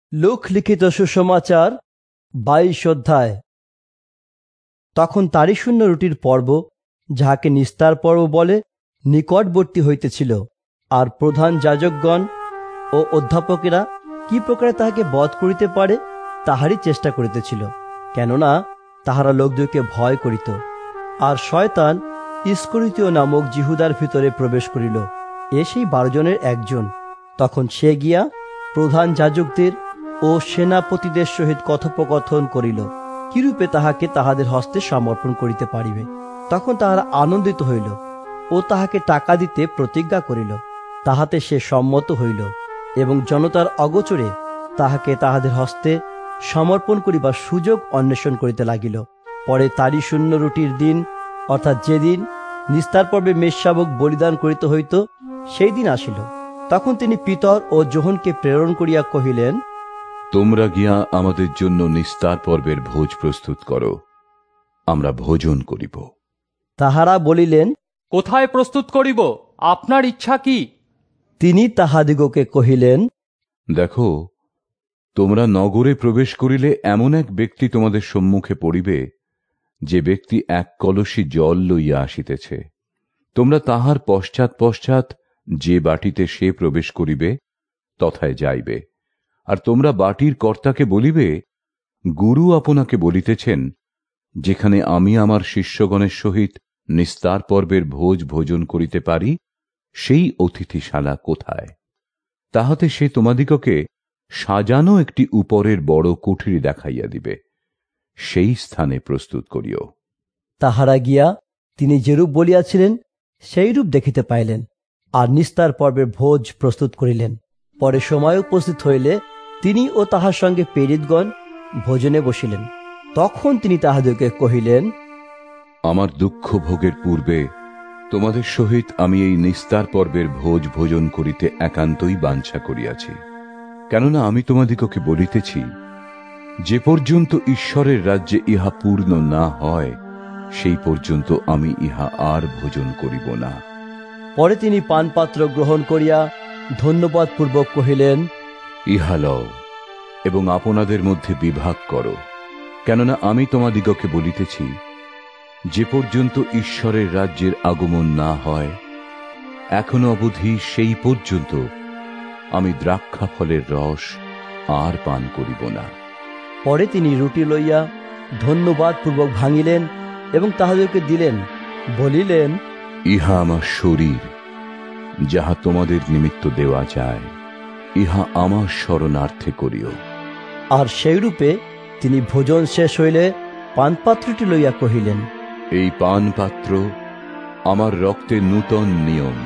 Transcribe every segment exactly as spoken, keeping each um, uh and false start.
লূক লিখিত সুসমাচার বাইশ অধ্যায়। তখন তারিশূন্য রুটির পর্ব, যাহাকে নিস্তার পর্ব বলে, নিকটবর্তী হইতেছিল, আর প্রধান যাজকগণ ও অধ্যাপকেরা কি প্রকারে তাহাকে বধ করিতে পারে তাহারই চেষ্টা করিতেছিল, কেননা তাহারা লোকদেরকে ভয় করিত। আর শয়তান ইস্করিতীয় নামক জিহুদার ভিতরে প্রবেশ করিল, এ সেই বারো জনের একজন। তখন সে গিয়া প্রধান যাজকদের ও সেনাপতিদের সহিত কথোপকথন করিল, কিরূপে তাহাকে তাহাদের হস্তে সমর্পণ করিতে পারিবে। তখন তাহারা আনন্দিত হইল ও তাহাকে টাকা দিতে প্রতিজ্ঞা করিল। তাহাতে সে সম্মত হইল এবং জনতার অগোচরে তাহাকে তাহাদের হস্তে সমর্পণ করিবার সুযোগ অন্বেষণ করিতে লাগিল। পরে তারিশূন্য রুটির দিন, অর্থাৎ যেদিন নিস্তার পর্বে মেষশাবক বলিদান করিতে হইত, সেই দিন আসিল। তখন তিনি পিতর ও যোহনকে প্রেরণ করিয়া কহিলেন, তোমরা গিয়া আমাদের জন্য নিস্তার পর্বের ভোজ প্রস্তুত করো, আমরা ভোজন করিব। তাহারা বলিলেন, কোথায় প্রস্তুত করিব? আপনার ইচ্ছা কি? তিনি তাহাদিগকে কহিলেন, দেখো, তোমরা নগরে প্রবেশ করিলে এমন এক ব্যক্তি তোমাদের সম্মুখে পড়িবে, যে ব্যক্তি এক কলসি জল লইয়া আসিতেছে। তোমরা তাহার পশ্চাৎ পশ্চাৎ যে বাটিতে সে প্রবেশ করিবে তথায় যাইবে। আর তোমরা বাটির কর্তাকে বলিবে, গুরু আপনাকে বলিতেছেন, যেখানে আমি আমার শিষ্যগণের সহিত নিস্তার পর্বের ভোজ ভোজন করিতে পারি, সেই অতিথিশালা কোথায়? তাহাতে সে তোমাদিগকে সাজানো একটি উপরের বড় কুঠরি দেখাইয়া দিবে, সেই স্থানে প্রস্তুত করিও। তাহারা গিয়া তিনি যেরূপ বলিয়াছিলেন সেইরূপ দেখিতে পাইলেন, আর নিস্তার পর্বের ভোজ প্রস্তুত করিলেন। পরে সময় উপস্থিত হইলে তিনি ও তাহার সঙ্গে প্রেরিতগণ ভোজনে বসিলেন। তখন তিনি তাহাদেরকে কহিলেন, আমার দুঃখ ভোগের পূর্বে তোমাদের সহিত আমি এই নিস্তার পর্বের ভোজ ভোজন করিতে একান্তই বাঞ্ছা করিয়াছি। কেননা আমি তোমাদিগকে বলিতেছি, যে পর্যন্ত ঈশ্বরের রাজ্যে ইহা পূর্ণ না হয়, সেই পর্যন্ত আমি ইহা আর ভোজন করিব না। পরে তিনি পানপাত্র গ্রহণ করিয়া ধন্যবাদ পূর্বক কহিলেন, ইহা লও এবং আপনাদের মধ্যে বিভাগ করো, কেননা আমি তোমাদিগকে বলিতেছি, যে পর্যন্ত ঈশ্বরের রাজ্যের আগমন না হয়, এখনো অবধি সেই পর্যন্ত আমি দ্রাক্ষা ফলের রস আর পান করিব না। পরে তিনি রুটি লইয়া ধন্যবাদ পূর্বক ভাঙিলেন এবং তাহাদেরকে দিলেন, বলিলেন, ইহা আমার শরীর, যাহা তোমাদের নিমিত্ত দেওয়া যায়, ইহা আমার স্মরণার্থে করিও। আর সেইরূপে তিনি ভোজন শেষ হইলে পানপাত্রটি লইয়া কহিলেন, এই পানপাত্র আমার রক্তের নূতন নিয়ম,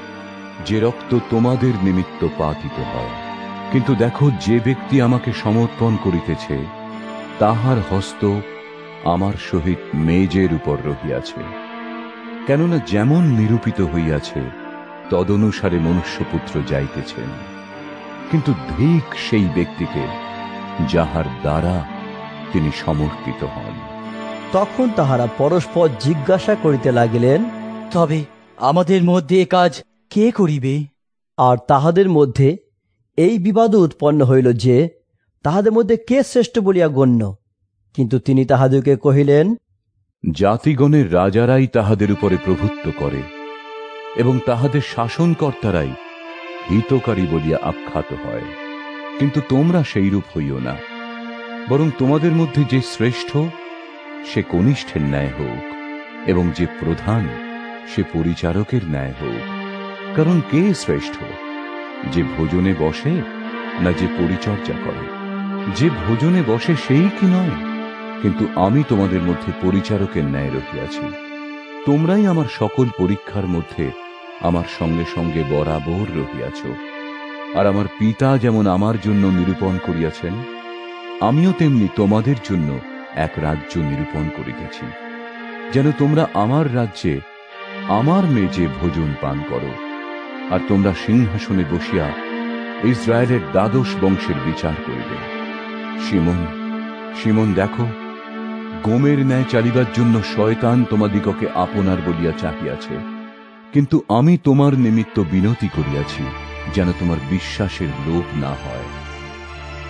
যে রক্ত তোমাদের নিমিত্ত পাতিত হয়। কিন্তু দেখো, যে ব্যক্তি আমাকে সমর্পণ করিতেছে, তাহার হস্ত আমার সহিত মেজের উপর রহিয়াছে। কেননা যেমন নিরূপিত হইয়াছে, তদনুসারে মনুষ্যপুত্র যাইতেছেন। কিন্তু ধিক সেই ব্যক্তিকে, যাহার দ্বারা তিনি সমর্পিত হন। তখন তাহারা পরস্পর জিজ্ঞাসা করিতে লাগিলেন, তবে আমাদের মধ্যে এ কাজ কে করিবে? আর তাহাদের মধ্যে এই বিবাদ উৎপন্ন হইল যে তাহাদের মধ্যে কে শ্রেষ্ঠ বলিয়া গণ্য। কিন্তু তিনি তাহাদেরকে কহিলেন, জাতিগণের রাজারাই তাহাদের উপরে প্রভুত্ব করে, এবং তাহাদের শাসনকর্তারাই হিতকারী বলিয়া আখ্যাত হয়। কিন্তু তোমরা সেইরূপ হইও না, বরং তোমাদের মধ্যে যে শ্রেষ্ঠ, সে কনিষ্ঠের ন্যায় হোক, এবং যে প্রধান, সে পরিচারকের ন্যায় হোক। কারণ কে শ্রেষ্ঠ, যে ভোজনে বসে না যে পরিচর্যা করে? যে ভোজনে বসে সেই কি নয়? কিন্তু আমি তোমাদের মধ্যে পরিচারকের ন্যায় রহিয়াছি। তোমরাই আমার সকল পরীক্ষার মধ্যে আমার সঙ্গে সঙ্গে বরাবর রহিয়াছ। আর আমার পিতা যেমন আমার জন্য নিরূপণ করিয়াছেন, আমিও তেমনি তোমাদের জন্য এক রাজ্য নিরূপণ করিতেছি, যেন তোমরা আমার রাজ্যে আমার মেজে ভোজন পান করো। আর তোমরা সিংহাসনে বসিয়া ইসরায়েলের দ্বাদশ বংশের বিচার করিবে। শিমোন, শিমোন, দেখো, গোমের ন্যায় চালিবার জন্য শয়তান তোমাদিগকে আপনার বলিয়া চাহিয়াছে, কিন্তু আমি তোমার নিমিত্ত বিনতি করিয়াছি, যেন তোমার বিশ্বাসের লোভ না হয়।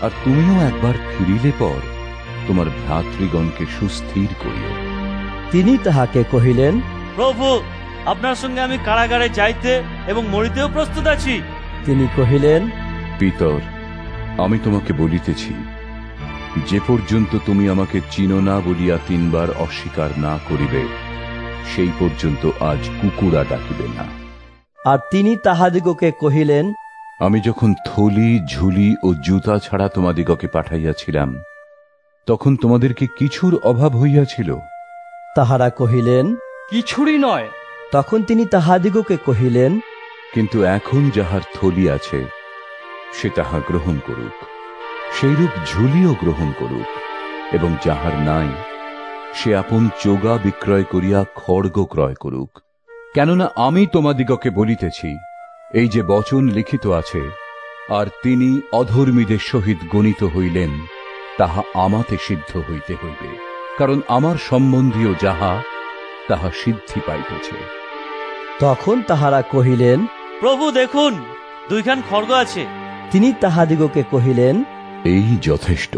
আর তুমিও একবার ফিরিলে পর তোমার ভ্রাতৃগণকে সুস্থির করিও। তিনি তাহাকে কহিলেন, প্রভু, আপনার সঙ্গে আমি কারাগারে যাইতে এবং মরিতেও প্রস্তুত আছি। তিনি কহিলেন, পিতর, আমি তোমাকে বলিতেছি, যে পর্যন্ত তুমি আমাকে চিনো না বলিয়া তিনবার অস্বীকার না করিবে, সেই পর্যন্ত আজ কুকুরা ডাকিবে না। আর তিনি তাহাদিগকে কহিলেন, আমি যখন থলি, ঝুলি ও জুতা ছাড়া তোমাদিগকে পাঠাইয়াছিলাম, তখন তোমাদেরকে কিছুর অভাব হইয়াছিল? তাহারা কহিলেন, কিছুরই নয়। তখন তিনি তাহাদিগকে কহিলেন, কিন্তু এখন যাহার থলি আছে, সে তাহা গ্রহণ করুক, সেইরূপ ঝুলিও গ্রহণ করুক, এবং যাহার নাই, সে আপন চোগা বিক্রয় করিয়া খড়গ ক্রয় করুক। কেননা আমি তোমাদিগকে বলিতেছি, এই যে বচন লিখিত আছে, আর তিনি অধর্মীদের সহিত গণিত হইলেন, তাহা আমাতে সিদ্ধ হইতে হইবে, কারণ আমার সম্বন্ধীয় যাহা, তাহা সিদ্ধি পাইতেছে। তখন তাহারা কহিলেন, প্রভু দেখুন, দুইখান খড়গ আছে। তিনি তাহাদিগকে কহিলেন, এই যথেষ্ট।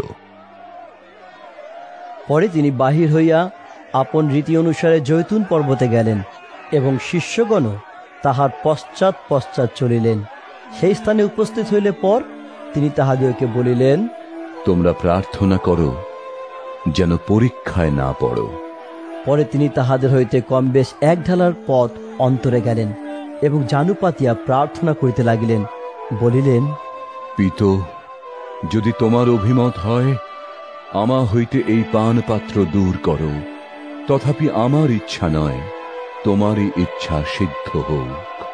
পরে তিনি বাহির হইয়া আপন রীতি অনুসারে জৈতুন পর্বতে গেলেন, এবং শিষ্যগণ তাহার পশ্চাৎ পশ্চাৎ চলিলেন। সেই স্থানে উপস্থিত হইলে পর তিনি তাহাদিগকে বলিলেন, তোমরা প্রার্থনা করো যেন পরীক্ষায় না পড়ো। পরে তিনি তাহাদের হইতে কম বেশ এক ঢালার পথ অন্তরে গেলেন, এবং জানু পাতিয়া প্রার্থনা করিতে লাগিলেন, বলিলেন, পিত, যদি তোমার অভিমত হয়, আমা হইতে এই পান পাত্র দূর করো, তথাপি আমার ইচ্ছা নয়, তোমারই ইচ্ছা সিদ্ধ হোক।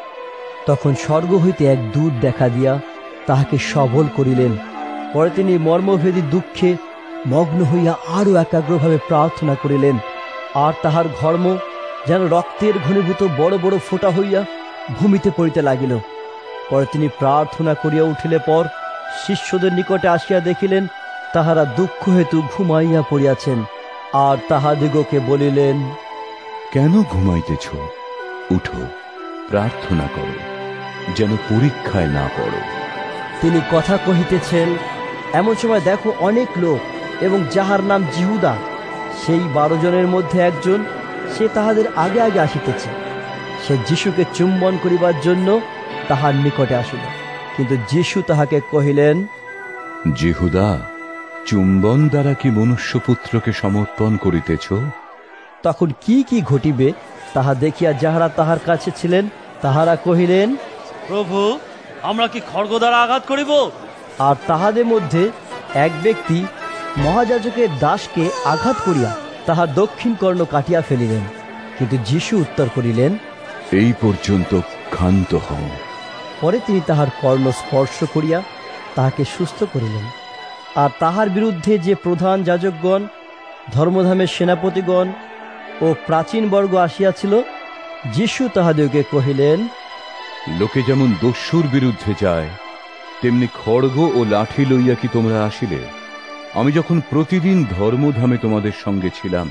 তখন স্বর্গ হইতে এক দূত দেখা দিয়া তাহাকে সবল করিলেন। পরে তিনি মর্মভেদী দুঃখে মগ্ন হইয়া আরো একাগ্রভাবে প্রার্থনা করিলেন, আর তাহার ঘর্ম যেন রক্তের ঘনীভূত বড় বড় ফোঁটা হইয়া ভূমিতে পড়িতে লাগিল। পরে তিনি প্রার্থনা করিয়া উঠিলে পর শিষ্যদের নিকটে আসিয়া দেখিলেন তাহারা দুঃখ হেতু ঘুমাইয়া পড়িয়াছেন, আর তাহাদিগকে বলিলেন, কেন ঘুমাইতেছ? উঠো, প্রার্থনা করো, যেন পরীক্ষায় না পড়ো। তিনি কথা কহিতেছেন, এমন সময় দেখো অনেক লোক, এবং যাহার নাম জিহুদা, সেই বারো জনের মধ্যে একজন, সে তাহাদের আগে আগে আসিতেছে। সে যিশুকে চুম্বন করিবার জন্য তাহার নিকটে আসিল, কিন্তু যিশু তাহাকে কহিলেন, জিহুদা, চুম্বন দ্বারা কি মনুষ্যপুত্রকে সমর্পণ করিতেছ? তখন কি কি ঘটিবে তাহা দেখিয়া যাহারা তাহার কাছে ছিলেন তাহারা কহিলেন, প্রভু, আমরা কি খড়গ দ্বারা আঘাত করিব? আর তাহাদের মধ্যে এক ব্যক্তি মহাযাজকের দাসকে আঘাত করিয়া তাহার দক্ষিণ কর্ণ কাটিয়া ফেলিলেন। কিন্তু যিশু উত্তর করিলেন, এই পর্যন্ত ক্ষান্ত হও। পরে তিনি তাহার কর্ণ স্পর্শ করিয়া তাহাকে সুস্থ করিলেন। আর তাহার বিরুদ্ধে যে প্রধান যাজকগণ, ধর্মধামের সেনাপতিগণ ও প্রাচীন বর্গ আসিয়াছিল, যিশু তাহাদিগকে কহিলেন, লোকে যেমন দস্যুর বিরুদ্ধে যায়, তেমনি খড়গ ও লাঠি লইয়া কি তোমরা আসিলে? আমি যখন প্রতিদিন ধর্মধামে তোমাদের সঙ্গে ছিলাম,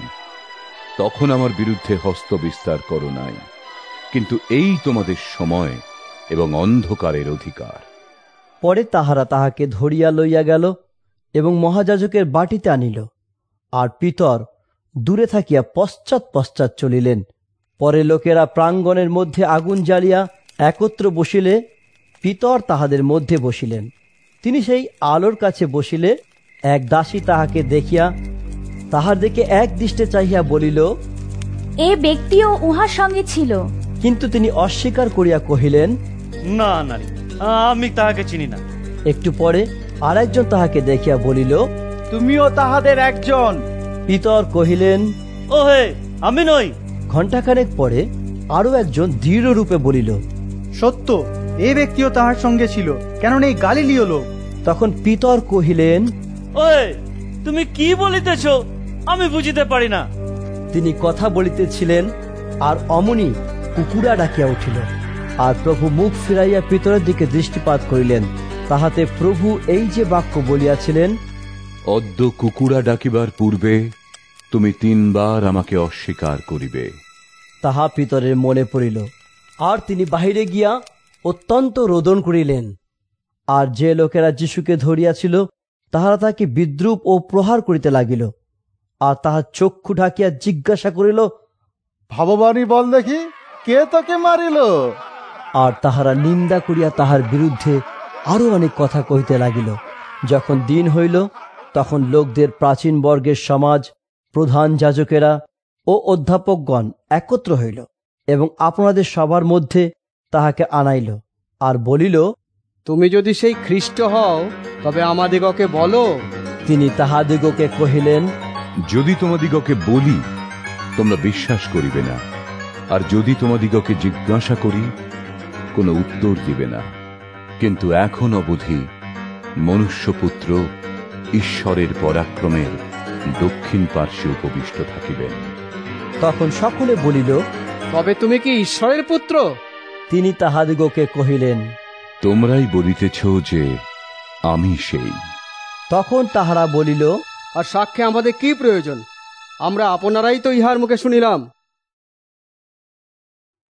তখন আমার বিরুদ্ধে হস্ত বিস্তার করো নাই, কিন্তু এই তোমাদের সময় এবং অন্ধকারের অধিকার। পরে তাহারা তাহাকে ধরিয়া লইয়া গেল এবং মহাযাজকের বাটিতে আনিল, আর পিতর দূরে থাকিয়া পশ্চাৎ পশ্চাৎ চলিলেন। পরে লোকেরা প্রাঙ্গণের মধ্যে আগুন জ্বালিয়া একত্র বসিলে পিতর তাহাদের মধ্যে বসিলেন। তিনি সেই আলোর কাছে বসিলে এক দাসী তাহাকে দেখিয়া তাহার দিকে এক দৃষ্টে চাহিয়া বলিল, এ ব্যক্তিও উহার সঙ্গে ছিল। কিন্তু তিনি অস্বীকার করিয়া কহিলেন, না নারী, আমি তাহাকে চিনি না। একটু পরে আর একজন তাহাকে দেখিয়া বলিল, তুমিও তাহাদের একজন। পিতর কহিলেন, ও হে, আমি নই। ঘণ্টাখানেক পরে আরো একজন দৃঢ় রূপে বলিল, সত্য, এই ব্যক্তিও তাহার সঙ্গে ছিল, কেননা এই গালিলীয় লোক। তখন পিতর কহিলেন, ওই, তুমি কি বলিতেছ? আমি বুঝিতে পারি না। তিনি কথা বলিতেছিলেন, আর অমনি কুকুরা ডাকিয়া উঠিল। আর প্রভু মুখ ফিরাইয়া পিতরের দিকে দৃষ্টিপাত করিলেন, তাহাতে প্রভু এই যে বাক্য বলিয়াছিলেন, অদ্য কুকুরা ডাকিবার পূর্বে তুমি তিনবার আমাকে অস্বীকার করিবে, তাহা পিতরের মনে পড়িল। আর তিনি বাহিরে গিয়া অত্যন্ত রোদন করিলেন। আর যে লোকেরা যিশুকে ধরিয়াছিল তাহারা তাকে বিদ্রুপ ও প্রহার করিতে লাগিল। আর তাহার চক্ষু ঢাকিয়া জিজ্ঞাসা করিল, ভাববানী বল দেখি, কে তাকে মারিল? আর তাহারা নিন্দা করিয়া তাহার বিরুদ্ধে আরো অনেক কথা কহিতে লাগিল। যখন দিন হইল, তখন লোকদের প্রাচীন বর্গের সমাজ, প্রধান যাজকেরা ও অধ্যাপকগণ একত্র হইল এবং আপনাদের সবার মধ্যে তাহাকে আনাইল আর বলিল, তুমি যদি সেই খ্রিস্ট হও তবে আমাদিগকে বলো। তিনি তাহাদিগকে কহিলেন, যদি তোমাদিগকে বলি, তোমরা বিশ্বাস করিবে না, আর যদি তোমাদিগকে জিজ্ঞাসা করি, কোনো উত্তর দিবে না। কিন্তু এখন অবধি মনুষ্যপুত্র ঈশ্বরের পরাক্রমের দক্ষিণ পার্শ্বে উপবিষ্ট থাকিবেন। তখন সকলে বলিল, তবে তুমি কি ঈশ্বরের পুত্র? তিনি তাহাদিগকে কহিলেন, তোমরাই বলিতেছ যে আমি সেই। তখন তাহারা বলিল, আর সাক্ষ্যে আমাদের কি প্রয়োজন? আমরা আপনারাই তো ইহার মুখে শুনিলাম